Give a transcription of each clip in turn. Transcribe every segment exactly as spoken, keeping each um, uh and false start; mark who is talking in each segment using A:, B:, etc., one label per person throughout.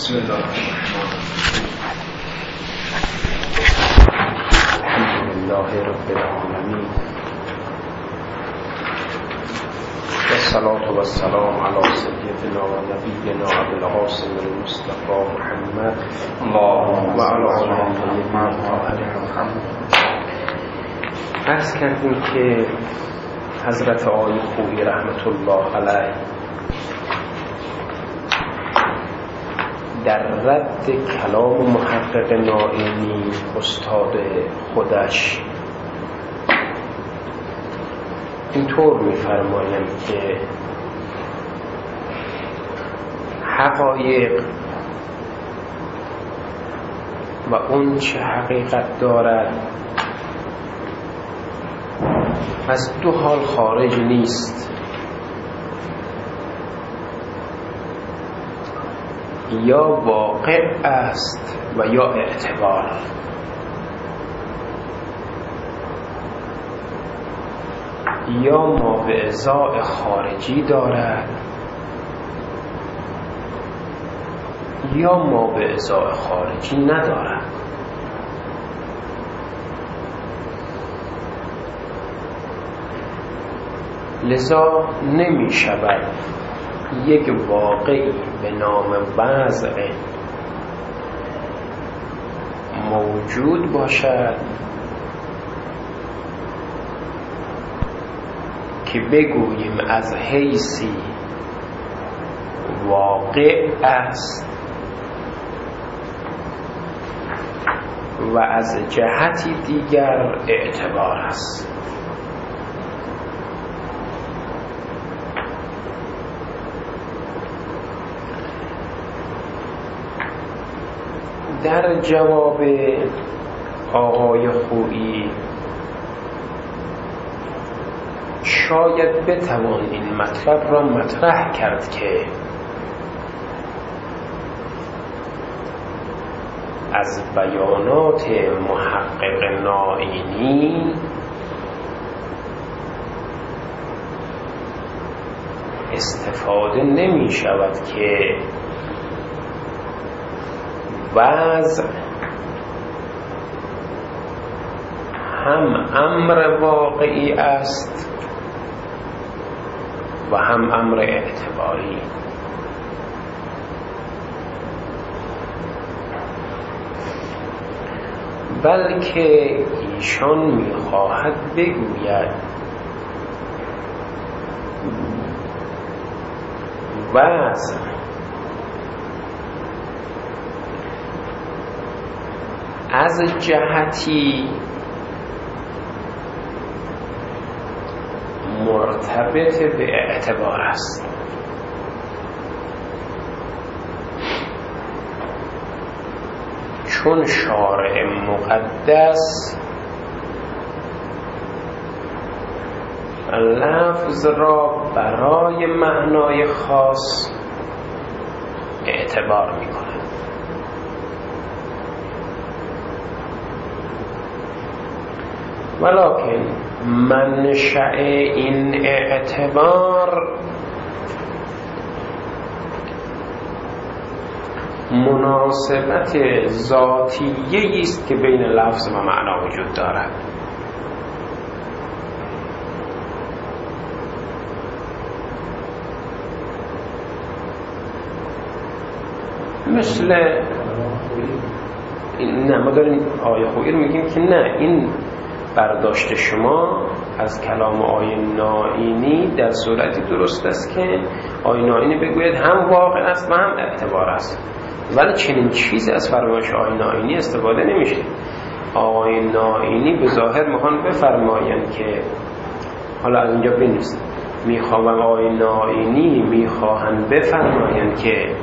A: بسم الله الرحمن الرحیم. الحمد لله رب العالمین و الصلاة و السلام علی سیدنا و نبینا ابوالقاسم المصطفى محمد و علی آله الطاهرین. عرض کردیم که حضرت آقای خویی رحمت الله علیه در رد کلام محقق نائینی استاد خودش اینطور می‌فرمایند که حقایق و اون چه حقیقت دارد از دو حال خارج نیست: یا واقع است و یا اعتبار. یا ماوعظاء خارجی دارد یا ماوعظاء خارجی ندارد. لذا نمی شود یک واقعی به نام وضع موجود باشد که بگوییم از حیثی واقع است و از جهتی دیگر اعتبار است. در جواب آقای خویی شاید بتوان این مطلب را مطرح کرد که از بیانات محقق نائینی استفاده نمی شود که وضع هم امر واقعی است و هم امر اعتباری. بلکه ایشان میخواهد بگوید وضع از جهتی مرتبط به اعتبار است. چون شارع مقدس لفظ را برای معنای خاص اعتبار می کند. ولکن منشأ این اعتبار مناسبت ذاتیه است که بین لفظ و معنا وجود دارد. مثل نه ما داریم آیه خویی رو میگیم که نه، این برداشت شما از کلام آیه نائینی در صورتی درست است که آیه نائینی بگوید هم واقع است و هم اعتبار است، ولی چنین چیزی از فرمایش آیه نائینی استفاده نمیشه. آیه نائینی به ظاهر میخوان بفرمایند که حالا از اینجا بنویسید، میخوام آیه نائینی میخواهند بفرمایند که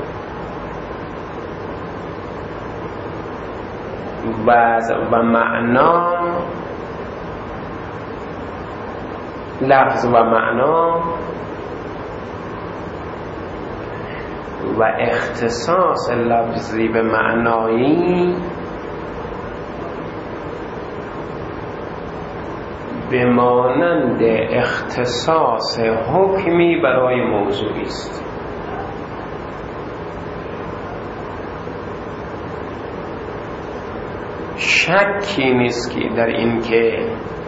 A: وضع و معنا، لفظ و معنا و اختصاص لفظی به معنایی به مانند اختصاص حکمی برای موضوعی است. شکی نیست که در این که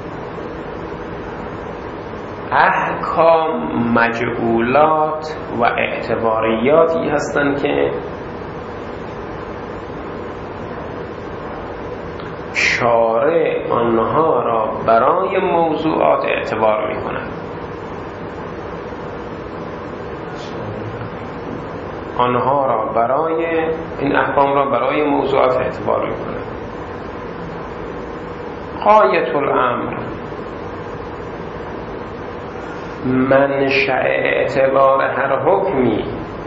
A: احکام مجهولات و اعتباریاتی هستند که شارع آنها را برای موضوعات اعتبار می کند. آنها را برای این احکام را برای موضوعات اعتبار می کند. غایت الامر، منشأ اعتبار هر حکمی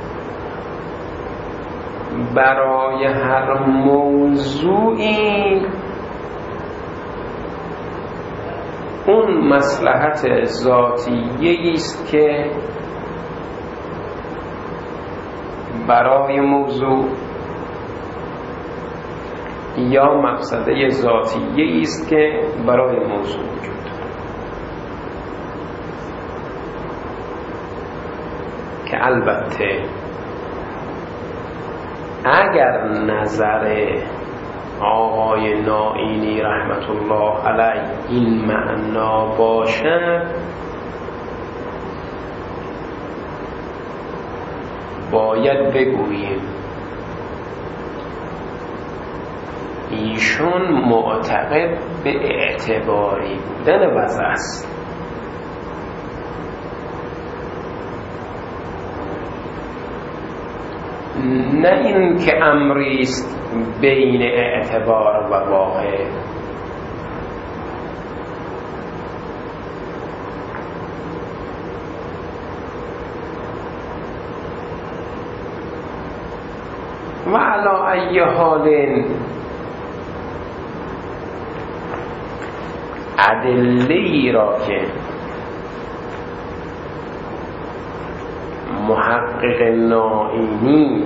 A: برای هر موضوعی اون مصلحت ذاتیه است که برای موضوع یا مقصده ذاتیه است که برای موضوع وجود دارد، که البته اگر نظر آقای نائینی رحمت الله علیه این معنا باشد، باید بگوییم ایشون معتقد به اعتباری بودن وضع است، نه این که امری است بین اعتبار و واقع. و علی ای حال ادله‌ای را که محقق نائینی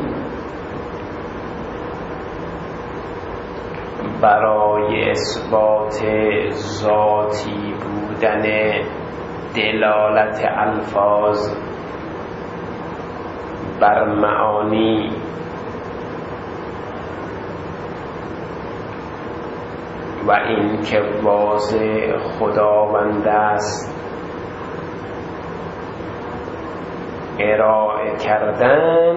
A: برای اثبات ذاتی بودن دلالت الفاظ بر معانی و این که واضح خداوند است ارائه کردن،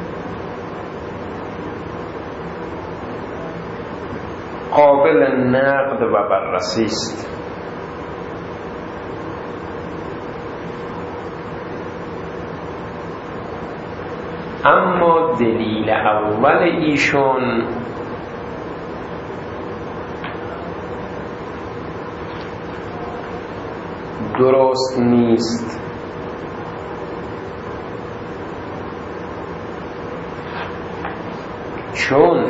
A: قابل نقد و بررسی است. اما دلیل اول ایشون درست نیست، چون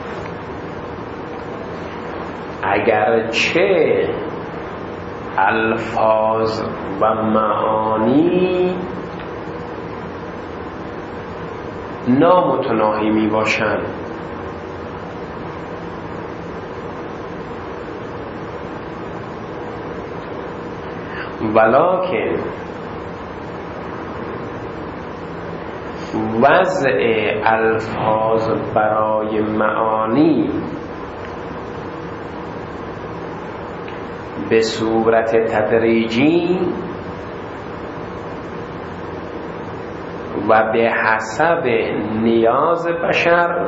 A: اگرچه الفاظ و معانی نامتناهی می باشند، ولکن وضع الفاظ برای معانی به صورت تدریجی و به حسب نیاز بشر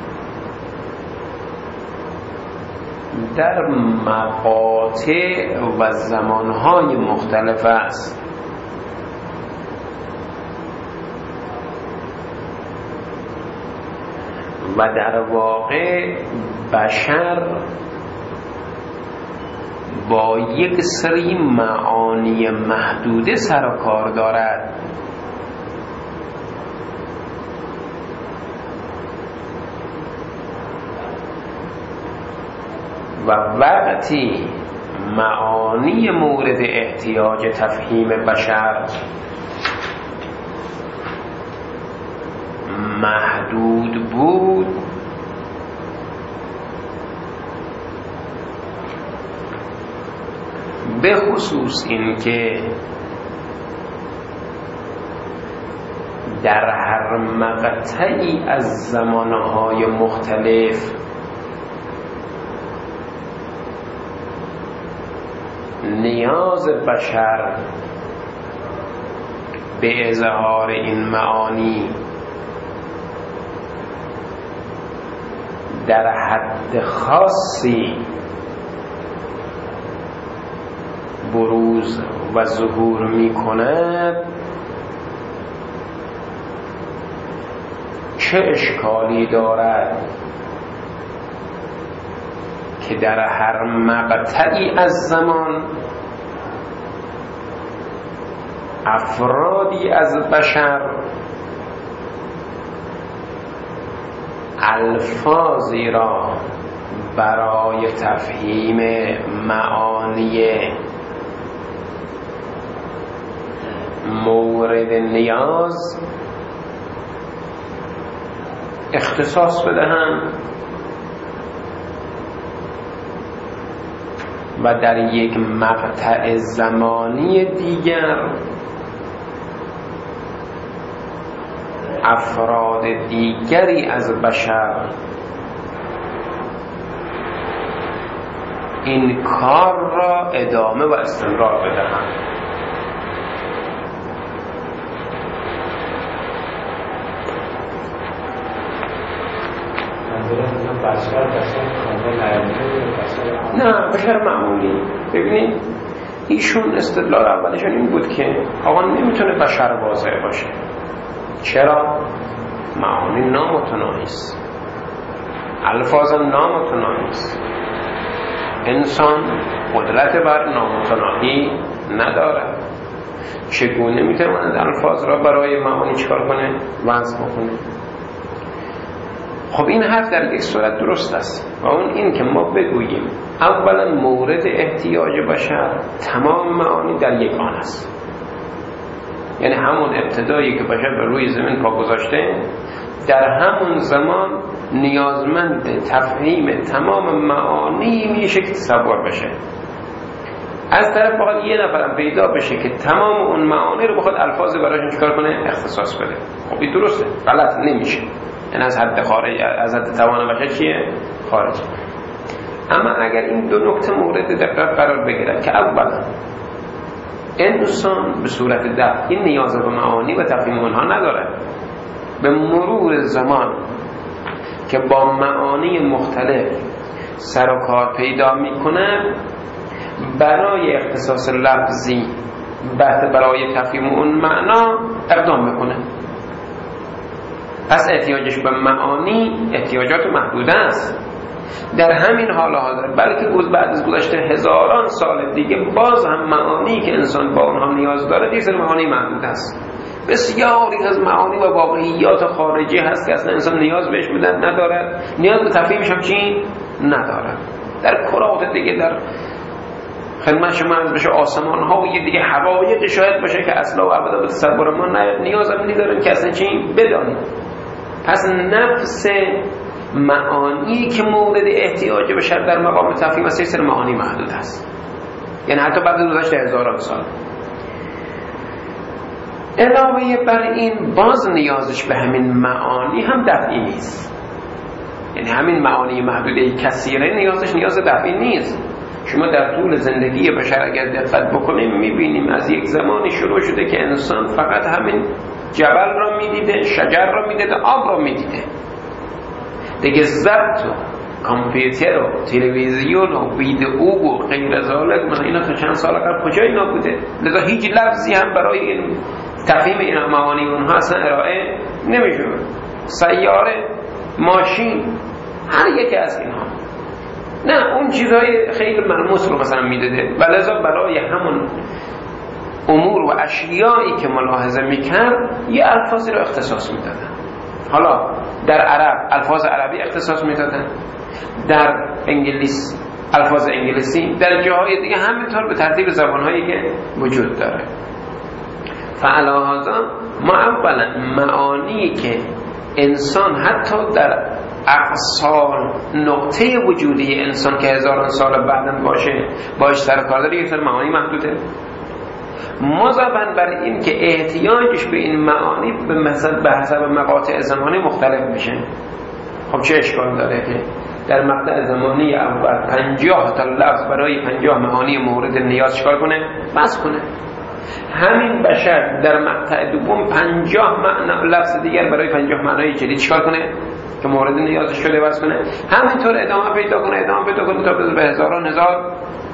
A: در مقاطع و زمانهای مختلف است. و در واقع بشر با یک سری معانی محدوده سر و کار دارد و وقتی معانی مورد احتیاج تفهیم بشر محدود بود، به خصوص این که در هر مقطعی از زمانهای مختلف نیاز بشر به اظهار این معانی در حد خاصی بروز و ظهور می کند، چه اشکالی دارد که در هر مقطعی از زمان افرادی از بشر الفاظی را برای تفهیم معانی مورد نیاز اختصاص بدهند و در یک مقطع زمانی دیگر افراد دیگری از بشر این کار را ادامه و استمرار بدهند. نه، بشر معمولی. ببینید ایشون استدلال اولشون این بود که آقا نمیتونه بشر واضح باشه. چرا؟ معانی نامتناهی است، الفاظ نامتناهی است، انسان قدرت بر نامتناهی ندارد. چگونه میتواند الفاظ را برای معانی چکار کنه؟ وضع بکنه. خب این حرف در یک صورت درست است و اون این که ما بگوییم اولا مورد احتیاج بشر تمام معانی در یک آن است، یعنی همون ابتدایی که بشر به روی زمین پا گذاشته در همون زمان نیازمند تفهیم تمام معانی میشه که تصور بشه. از طرف بخواد یه نفرم پیدا بشه که تمام اون معانی رو بخواد الفاظ براشون چکار کنه؟ اختصاص بده. خب این درسته، غلط نمیشه، این از حد خارج، از حد توان بشر چیه؟ خارج. اما اگر این دو نکته مورد دقت قرار بگیرد که اولا انسان به صورت دفع این نیاز به معانی و تفهیم اونها نداره، به مرور زمان که با معانی مختلف سر و کار پیدا میکنه برای اختصاص لفظی برای تفهیم اون معنا اقدام میکنه. پس احتیاجش به معانی احتیاجات محدوده است. در همین حال حاضر بلکه بعد از گذشته هزاران سال دیگه باز هم معانی که انسان با اونها نیاز داره دیگر معانی محدود است. بسیاری از معانی و واقعیات خارجی هست که اصلا انسان نیاز بهش بدن ندارد، نیاز به تفهیمش هم چی؟ ندارد. در کرات دیگه در خدمت شما از بشه آسمان ها و یه دیگه حقایق شاید باشه که اصلا و ابدا به تصور ما نیاز هم ندارن که اصلا چی بدانیم. پس نفس معانی که مورد احتیاج بشر در مقام تفهیم است سر معانی محدود است، یعنی حتی بعد از گذشت هزاران سال. علاوه بر این باز نیازش به همین معانی هم دفعی نیست، یعنی همین معانی محدوده کثیره نیازش نیاز دفعی نیست. شما در طول زندگی بشر اگر دقت بکنیم میبینیم از یک زمانی شروع شده که انسان فقط همین جبل را میدیده، شجر را میدیده، آب را میدیده، دیگه ضبط و کامپیوتر و تلویزیون و ویدئو و غیر ذالک مثلا اینا تا چند سال قبل کجا اینا بوده؟ لذا هیچ لفظی هم برای این تفهیم این معانی اونها اصلا ارائه نمیشه. سیاره، ماشین، هر یکی از اینها نه اون چیزهای خیلی ملموس رو مثلا میداده و لذا برای همون امور و اشیایی که ملاحظه میکرد یه الفاظی رو اختصاص میدادن. حالا در عرب الفاظ عربی اختصاص میدادن، در انگلیس الفاظ انگلیسی، در جاهای دیگه همینطور به ترتیب زبانهایی که وجود داره. فعلاهذا ما اولا معانی که انسان حتی در اقصال نقطه وجودی انسان که هزاران سال بعدم باشه باش سر کار داره یک سر معانی محدوده، مضافاً بر این که احتیاجش به این معانی به مثلا به حسب مقاطع زمانی مختلف میشه. خب چه اشکال داره که در مقطع زمانی اول پنجاه تا لفظ برای پنجاه معانی مورد نیاز چکار کنه؟ بس کنه. همین بشر در مقطع دوم پنجاه معنا لفظ دیگر برای پنجاه معنای جدید چکار کنه که مورد نیاز شده بس کنه. همینطور ادامه پیدا کنه ادامه پیدا کنه تا به هزاران هزار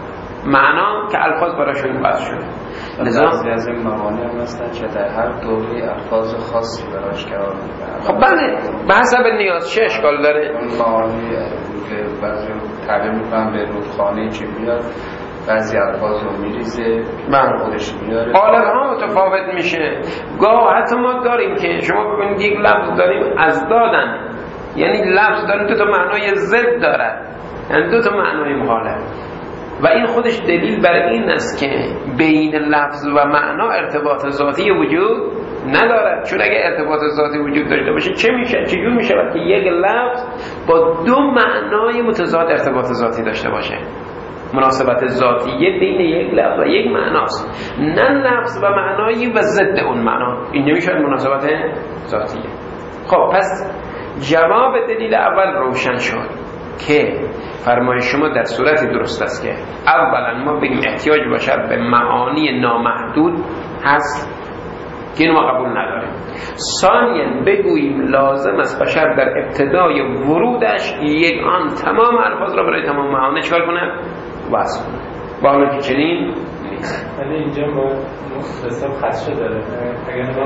A: معنا که الفاظ براشون بس شده.
B: لذا از این معانی هم هستن که در هر دوره الفاظ خاصی براش قرار میدن.
A: خب بله به حسب نیاز چه اشکال داره؟
B: اون معانی که بعضی تعبیر میکنن به رودخانه چی بیاد، بعضی الفاظ رو میریزه
A: من
B: خودش میاره،
A: قالب ها متفاوت میشه. گاه حتی ما داریم که شما ببینید یک لفظ داریم از دادن، یعنی لفظ داریم دو تا معنای ضد دارد، یعنی دو تا معنای مخالف و این خودش دلیل بر این است که بین لفظ و معنا ارتباط ذاتی وجود ندارد. چون اگه ارتباط ذاتی وجود داشته باشه چه میشه؟ چجور میشه وقتی یک لفظ با دو معنای متضاد ارتباط ذاتی داشته باشه؟ مناسبت ذاتیه بین یک لفظ و یک معناست، نه لفظ و معنایی و ضد اون معنا. این نمیشه مناسبت ذاتیه. خب پس جواب دلیل اول روشن شد که فرمای شما در صورتی درست است که اولا ما بگیم احتیاج بشر به معانی نامحدود هست که اینو ما قبول نداریم. ثانیاً بگوییم لازم است بشر در ابتدای ورودش یک آن تمام الفاظ را برای تمام معانی چکار کنه؟ وصف کنه. با حالا که چنین نیست.
C: ولی اینجا ما حساب خدشه داره. اگر ما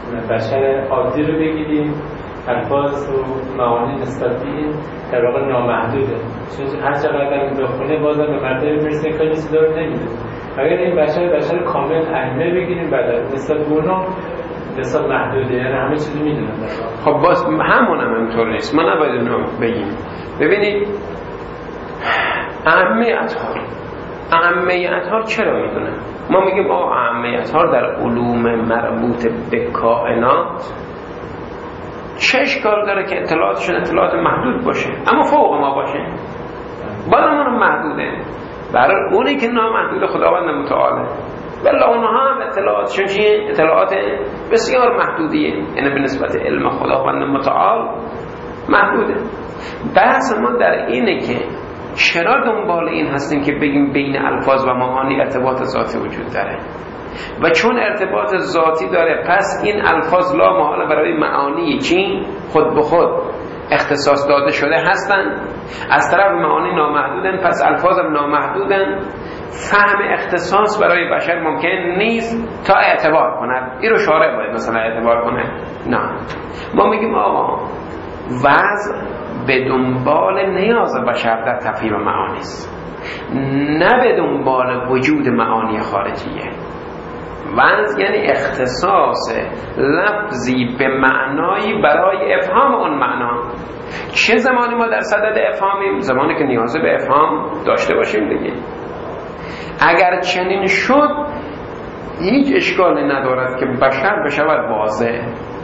C: بشر عادی رو بگیریم الفاظ و معانی نسبتی در واقع نامحدوده، چون هر چقدر هم داخله بازم به مرتبه میرسه که چیزی داره نمیده. اگر این بشر بشر کامل ائمه بگیریم بعد نسبت به اونا نسبت محدوده، یعنی همه چیزی میدونن.
A: خب باز همون هم اینطور نیست، ما نباید اونو بگیم. ببینید اهمه اطهار اهمه اطهار چرا میدونن؟ ما میگیم آه اهمه اطهار در علوم مربوط به کائنات چه اشکال داره که اطلاعاتشون اطلاعات محدود باشه اما فوق ما باشه؟ بازمون محدوده. برای اونی که نامحدود خداوند متعاله ولی اونها هم اطلاعاتشون چیه؟ اطلاعات بسیار محدودیه، یعنی به نسبت علم خداوند متعال محدوده. بحث ما در اینه که چرا دنبال این هستیم که بگیم بین الفاظ و معانی ارتباط ذاتی وجود داره و چون ارتباط ذاتی داره پس این الفاظ لا محاله برای معانی چی؟ خود به خود اختصاص داده شده هستن. از طرف معانی نامحدودن پس الفاظ هم نامحدودن. فهم اختصاص برای بشر ممکن نیست تا اعتبار کند. این رو شارع باید مثلا اعتبار کنه. نه ما میگیم آقا وضع به دنبال نیاز بشر در تفهیم معانی است، نه به دنبال وجود معانی خارجیه. وضع یعنی اختصاص لفظی به معنایی برای افهام اون معنا. چه زمانی ما در صدد افهامیم؟ زمانی که نیاز به افهام داشته باشیم دیگه. اگر چنین شد هیچ اشکالی ندارد که بشر بشود واضح،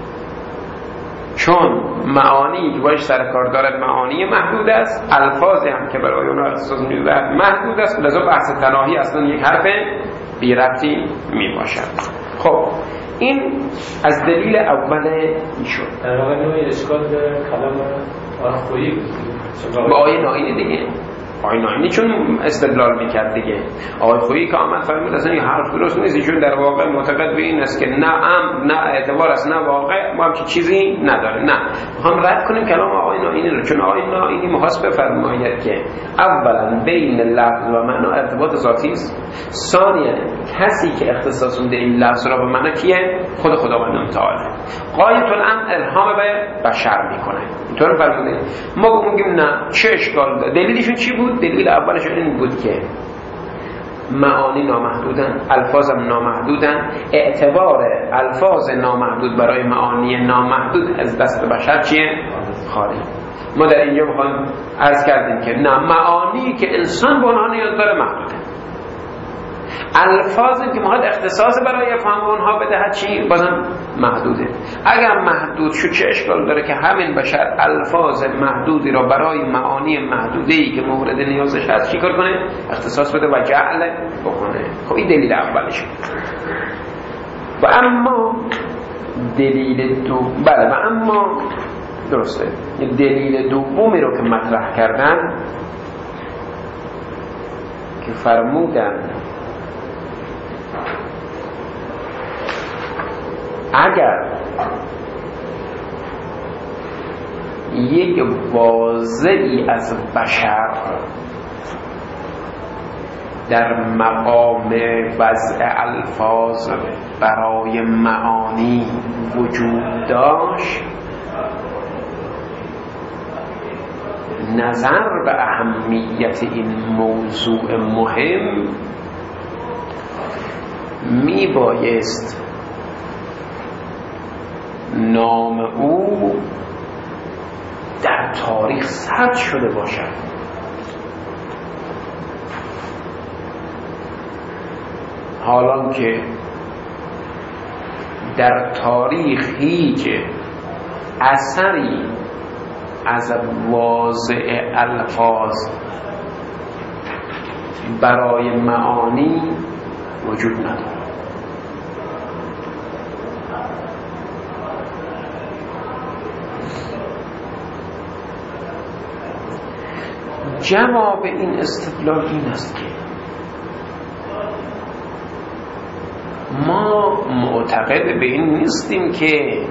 A: چون معانی که باش سرکار دارد معانی محدود است، الفاظی هم که برای اونها اختصاص می‌دهد محدود است، لذا بحث تناهی اصلا یک حرف بی ربطی می باشد. خب این از دلیل اول این شد.
C: در واقع نوعی اشکال به کلام آخویی بود
A: با آیه ناینی دیگه. آیه ناینی چون استدلال میکرد دیگه. آیه خویی که آمد فرمود اصلا این حرف درست نیست، ایشون در واقع معتقد به این است که نه ام نه اعتبار است نه واقع، ما هم که چیزی نداره. نه میخوام رد کنیم کلام آیه ناینی رو، چون آیه ناینی میخواست بفرماید که اولا بین لفظ و معنا ارتباط ذاتی است، ثانیا کسی که اختصاص میده این لفظ را به معنا کیه؟ خود خداوند متعال. غایت الامر الهام به بشر میکنه. اینطور فرموده. ما میگیم نه چه اشکال داره؟ دلیلشون چی بود؟ دلیل اولش این بود که معانی نامحدودن، الفاظ هم نامحدودن، اعتبار الفاظ نامحدود برای معانی نامحدود از دست بشر چیه؟ خارج. ما در اینجا میخوایم عرض کردیم که نه معانی که انسان به اونها نیاز داره محدوده، الفاظی که میخواد اختصاص برای فهم اونها بدهد چی؟ بازم محدوده. اگر محدود شد چه اشکال داره که همین بشر الفاظ محدودی را برای معانی محدوده‌ای که مورد نیازش هست چیکار کنه؟ اختصاص بده و جعل بکنه. خب این دلیل اولشه. و اما دلیل دو بله و اما درسته. دلیل دومی رو که مطرح کردن که فرمودن اگر یک واضعی از بشر در مقام وضع الفاظ برای معانی وجود داشت، نظر به اهمیت این موضوع مهم می بایست نام او در تاریخ ثبت شده باشد. حالان که در تاریخ هیچ اثری از واضع الفاظ برای معانی وجود ندارد. جواب این استدلال این است که ما معتقد به این نیستیم که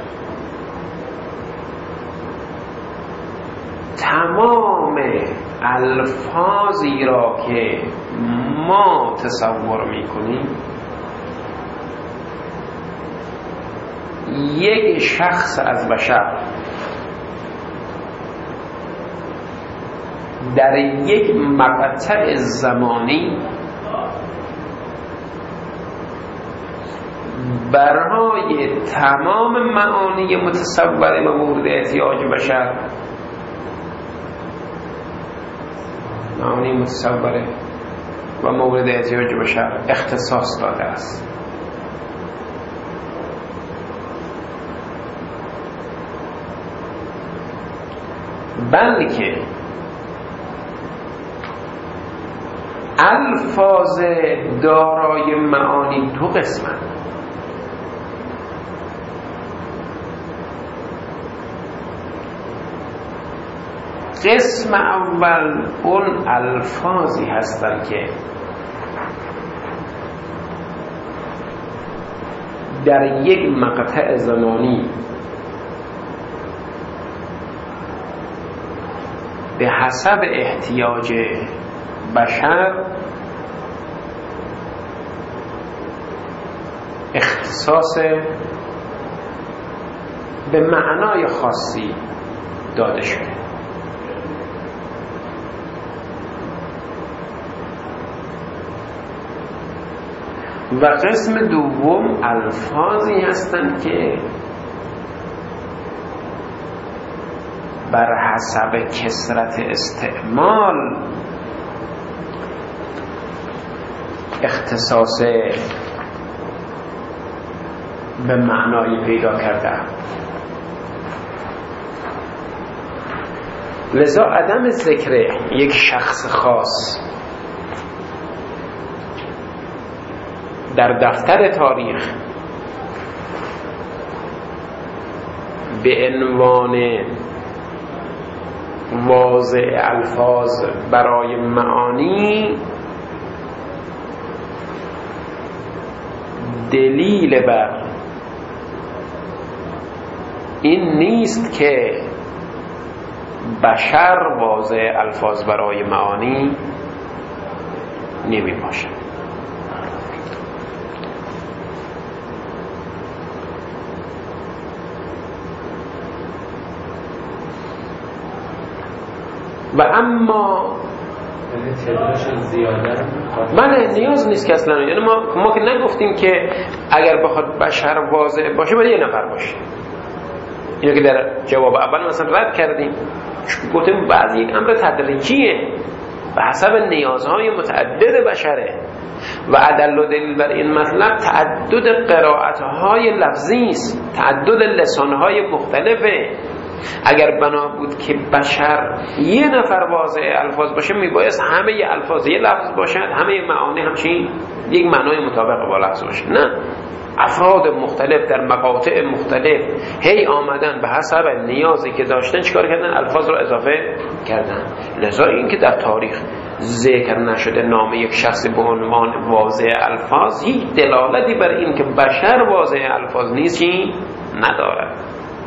A: تمام الفاظی را که ما تصور میکنیم یک شخص از بشر در یک مقطع زمانی برای تمام معانی متصور و مورد احتیاج بشر، معانی متصوره و مورد احتیاج بشر اختصاص داده است. بلکه الفاظ دارای معانی دو قسمند. قسم اول اون الفاظی هستند که در یک مقطع زمانی به حسب احتیاج بشر اختصاص به معنای خاصی داده شده. و قسم دوم الفاظی هستند که بر حسب کثرت استعمال اختصاص به معنایی پیدا کرده. لذا عدم ذکر یک شخص خاص در دفتر تاریخ به عنوان واضع الفاظ برای معانی دلیل بر این نیست که بشر واضع الفاظ برای معانی نمی باشد. و اما بله نیاز نیست که اصلا، یعنی ما ما که نگفتیم که اگر بخواد بشر واضع باشه باید یه نفر باشه. اینو که در جواب اول مثلا رد کردیم، گفتیم بعضی یک امر تدریجیه به حسب نیازهای متعدد بشره و ادل و دلیل بر این مطلب تعدد قرائت‌های لفظی است، تعدد لسان‌های مختلفه. اگر بنا بود که بشر یه نفر واضع الفاظ باشه میبایست همه ی الفاظ یه لفظ باشد، همه معانی همچین یک معنای مطابق با لفظ باشه. نه، افراد مختلف در مقاطع مختلف هی آمدن به حسب نیازی که داشتن چیکار کردن؟ الفاظ رو اضافه کردن. لذا این که در تاریخ ذکر نشده نام یک شخص به عنوان واضع الفاظ هیچ دلالتی بر این که بشر واضع الفاظ نیست ندارد.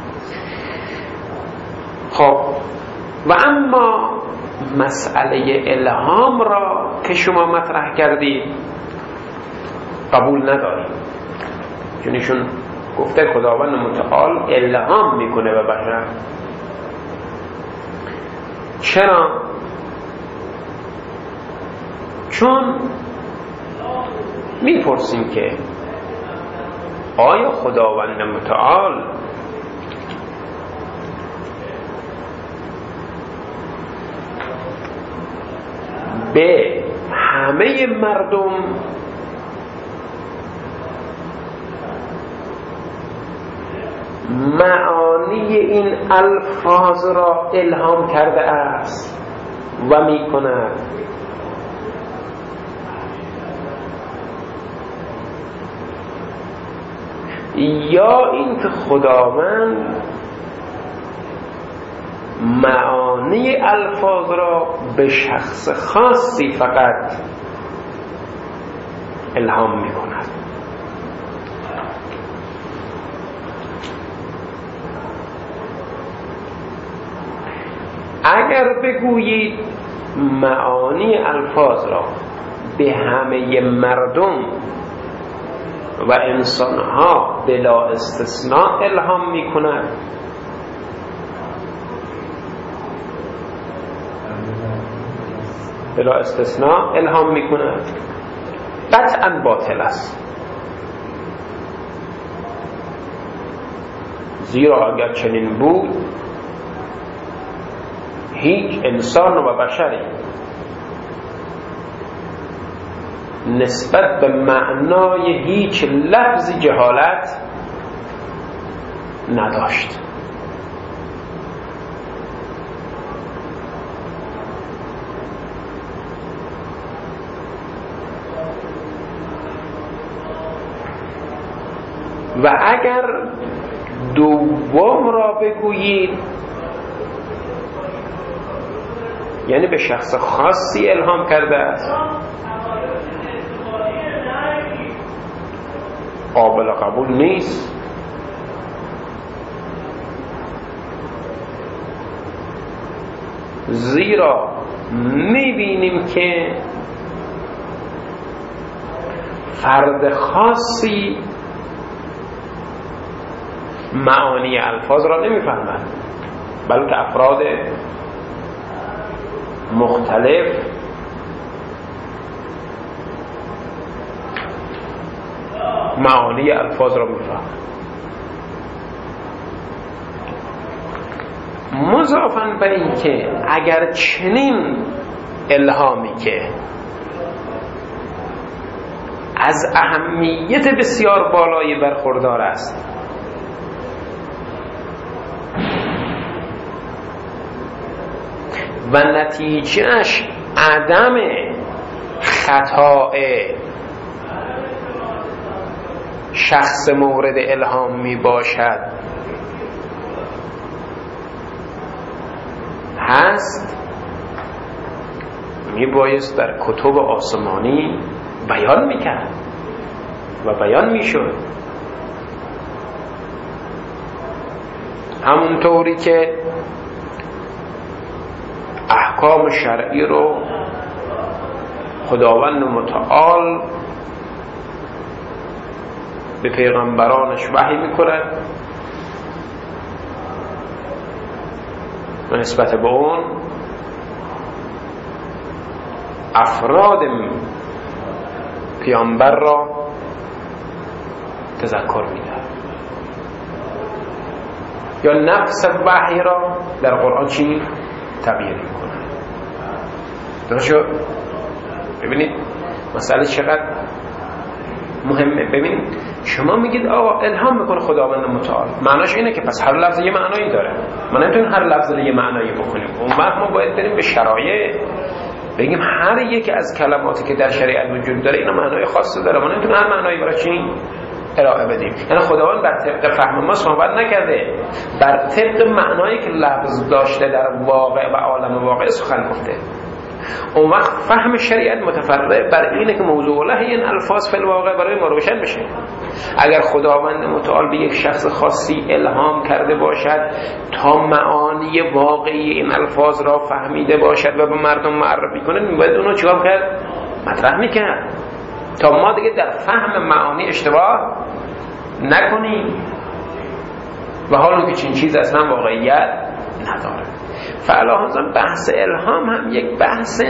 A: خب و اما مسئله الهام را که شما مطرح کردید قبول نداریم، چون ایشون گفته خداوند متعال الهام میکنه به بشر. چرا؟ چون میپرسیم که آیا خداوند متعال به همه مردم معانی این الفاظ را الهام کرده است و می کند؟ یا این که خداوند معانی الفاظ را به شخص خاصی فقط الهام می کند؟ اگر بگویید معانی الفاظ را به همه مردم و انسانها بلا استثناء الهام می کند، بلا استثناء الهام می کند، قطعا باطل است. زیرا اگر چنین بود هیچ انسان و بشری نسبت به معنای هیچ لفظی جهالت نداشت. و اگر دوم را بگویید، یعنی به شخص خاصی الهام کرده است، قابل قبول نیست. زیرا میبینیم که فرد خاصی معانی الفاظ را نمیفهمند، بلکه افراد مختلف معانی الفاظ را میفهمند. مضافاً به این که اگر چنین الهامی که از اهمیت بسیار بالایی برخوردار است و نتیجهش عدم خطاء شخص مورد الهام می باشد هست، می بایست در کتب آسمانی بیان می کرد و بیان می شد. همونطوری که احکام شرعی رو خداوند متعال به پیغمبرانش وحی می‌کند و نسبت به اون افراد پیامبر را تذکر می‌دهد، یا نفس وحی را در قرآن چی تعبیر می‌کند. درست شد؟ ببینید مسئله چقدر مهمه. ببینید شما میگید آقا الهام میکنه خداوند متعال، معناش اینه که پس هر لفظ یه معنایی داره، ما نمیتونیم هر لفظ یه معنایی بکنیم. اون وقت ما باید بریم به شرایع بگیم هر یکی از کلماتی که در شریعت وجود داره اینا معنای خاصی داره، ما نمیتونیم هر معنایی برای چی ارائه بدیم. یعنی خداوند بر طبق فهم ما صحبت نکرده، بر طبق معنایی که لفظ داشته در واقع و عالم واقع سخن گفته. اون وقت فهم شریعت متفرع بر اینه که موضوع الله این الفاظ فی الواقع برای ما روشن بشه. اگر خداوند متعال به یک شخص خاصی الهام کرده باشد تا معانی واقعی این الفاظ را فهمیده باشد و به مردم معرفی کنه، میباید اونو چیکار کرد؟ مطرح میکرد تا ما دیگه در فهم معانی اشتباه نکنیم و حالا که چین چیز اصلا واقعیت نداره. فعلاحظا بحث الهام هم یک بحث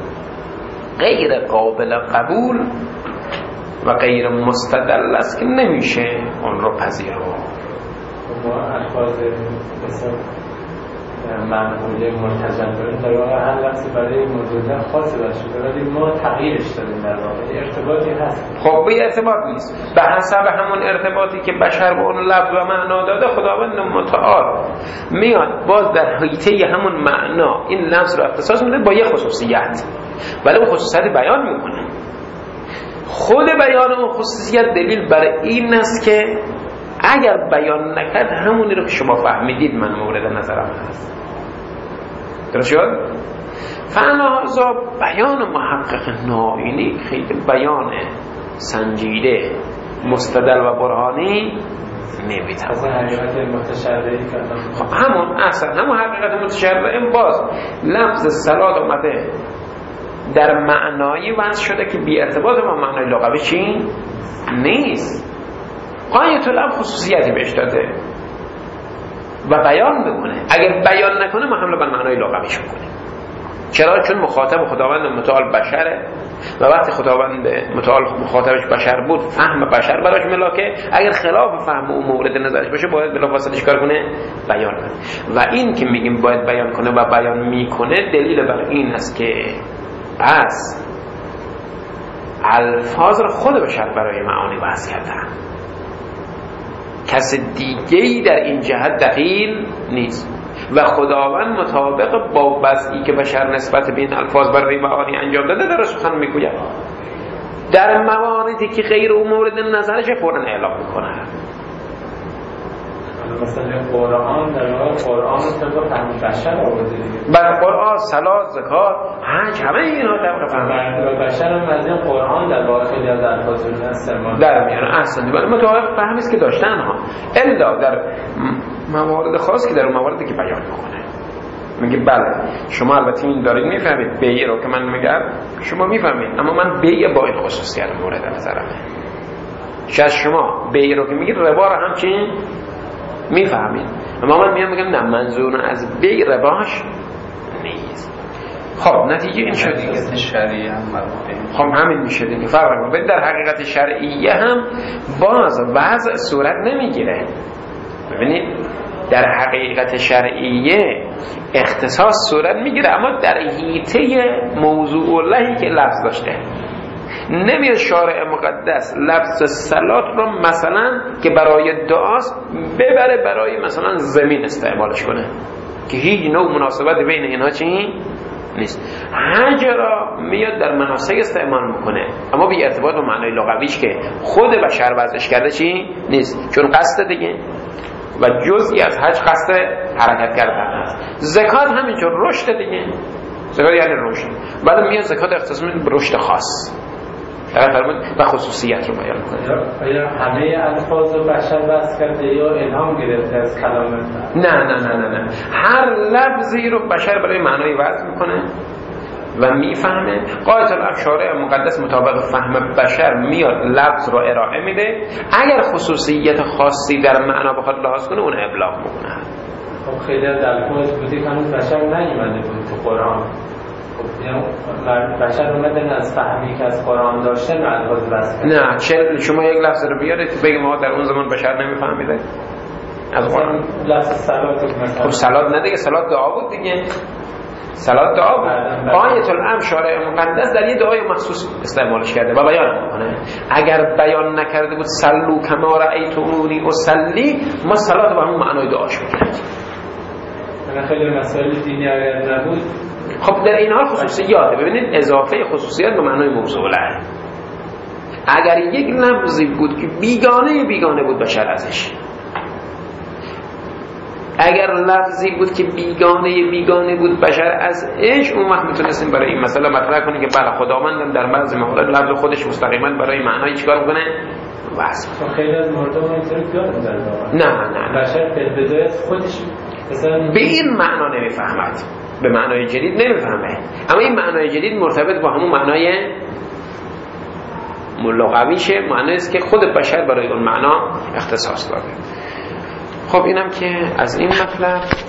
A: غیر قابل قبول و غیر مستدل است که نمیشه اون رو پذیرفت.
C: ما الفاظ مثل منقوله مرتجل داریم، در واقع هر لفظی برای موضوع خاصی باشه ولی ما تغییرش دادیم، در واقع ارتباطی هست.
A: خب به ارتباط نیست، به حسب همون ارتباطی که بشر به اون لفظ و معنا داده خداوند متعال میاد باز در حیطه همون معنا این لفظ رو اختصاص میده با یه خصوصیت، ولی اون خصوصیت بیان میکنه. خود بیان اون خصوصیت دلیل برای این است که اگر بیان نکرد همونی رو که شما فهمیدید من مورد نظرم هست. درست شد؟ فعلاحظا بیان محقق نائینی خیلی بیان سنجیده مستدل و برهانی نمیتونه.
C: از حقیقت متشرعی کردن.
A: خب همون اصلا همون حقیقت متشرعی باز لفظ صلات اومده در معنایی وضع شده که بی ارتباط با معنای لغوی چی؟ نیست. آیت الله خصوصیتی بهش داده و بیان بکنه. اگر بیان نکنه ما حمله بر معنای لغویش میکنیم. چرا؟ چون مخاطب خداوند متعال بشره و وقتی خداوند متعال مخاطبش بشر بود فهم بشر براش ملاکه. اگر خلاف فهم او مورد نظرش باشه باید بلافاصله چیکار کنه؟ بیان کنه. و این که میگیم باید بیان کنه و بیان میکنه دلیل بر این است که پس الفاظ رو خود بشر برای معانی وضع کردن، کس دیگه‌ای در این جهت دخیل نیست و خداوند مطابق با وضعی که بشر نسبت به این الفاظ برای معانی انجام داده در سخن میگوید. در مواردی که غیر او مورد نظرش فوراً اعلام میکنه.
C: مثلا قرآن در واقع قرآن طبق فهم بشر آورده دیگه.
A: بر قرآن، صلات، زکات، حج همه اینا طبق فهم
C: بشر هم از این قرآن در واقع خیلی از الفاظ رو استعمال
A: در میاره. احسن ولی مطابق فهمی است که داشتن ها الا در موارد خاص که در اون مواردی که بیان میکنه میگه بله شما البته این دارید میفهمید بیع رو که من میگم شما میفهمید، اما من بیع با این خصوصیت مورد نظرمه. شاید شما بیع رو که میگید ربا رو همچین میفهمید، اما من میام میگم نه منظور از بیع رباش نیست. خب نتیجه این شد دیگه
B: شرعی هم
A: خب همین میشه دیگه. فرق کنید در حقیقت شرعیه هم باز وضع صورت نمیگیره. ببینید در حقیقت شرعیه اختصاص صورت میگیره اما در حیطه موضوع اللهی که لفظ داشته. نمیاد شارع مقدس لفظ صلات رو مثلا که برای دعاست ببره برای مثلا زمین استعمالش کنه که هیچ نوع مناسبت بین اینها چی نیست. حج را میاد در مناسک استعمال میکنه اما بی ارتباط با معنای لغویش که خود بشر وضعش کرده چی نیست، چون قصد دیگه و جزئی از حج قصد حرکت کردن است. زکات همینطور رشد دیگه، زکات یعنی رشد، ولی میاد زکات اختصاص میده به رشد خاص و خصوصیت رو بیان کنه.
C: آیا همه الفاظ رو بشر وضع کرده یا الهام گرفته از کلام؟
A: نه نه نه نه نه هر لفظی رو بشر برای معنای وضع میکنه و میفهمه. قایت الشارع مقدس مطابق فهم بشر میاد لفظ رو ارائه میده، اگر خصوصیت خاصی در معنا بخواد لحاظ کنه اون ابلاغ میکنه.
C: خب خیلی از الفاظ بودی که هنوز بشر نیومده بود تو قرآن. بشر اومدن از فهمی که از قرآن داشته نه الفاظ وضع کرده.
A: نه چه شما یک لفظ رو بیارید بگیم ما در اون زمان بشر نمیفهمیده از قرآن.
C: لفظ صلات مثلا
A: خب صلات نه دیگه، صلات دعا بود دیگه، صلات دعا بود. آیت الامر شارع مقدس در یه دعای مخصوص استعمالش کرده و بیان میکنه. اگر بیان نکرده بود صلو کما رأیتمونی اصلی، ما صلات به همون معنای دعاش میکردیم.
C: من خیلی مسائل دینی اگر نبود
A: خب در این حال خصوصیاته. ببینید اضافه خصوصیات به معنای موصوله. اگر یک لفظی بود که بیگانه بیگانه بود بشر ازش، اگر لفظی بود که بیگانه بیگانه بود بشر ازش، اون وقت میتونستیم برای این مسئله مطرح کنیم که بله خداوندم در بعضی مواقع لفظ خودش مستقیما برای معنای چیکار میکنه؟ وصف.
C: خیلی از مردم اینطوری دارن در واقع.
A: نه نه
C: بشر به بدایت خودش مثلا
A: به این معنا نمیفهمد، به معنای جدید نمیفهمه، اما این معنای جدید مرتبط با همون معنای لغویشه، معنی است که خود بشر برای اون معنا اختصاص داره. خب اینم که از این مطلب.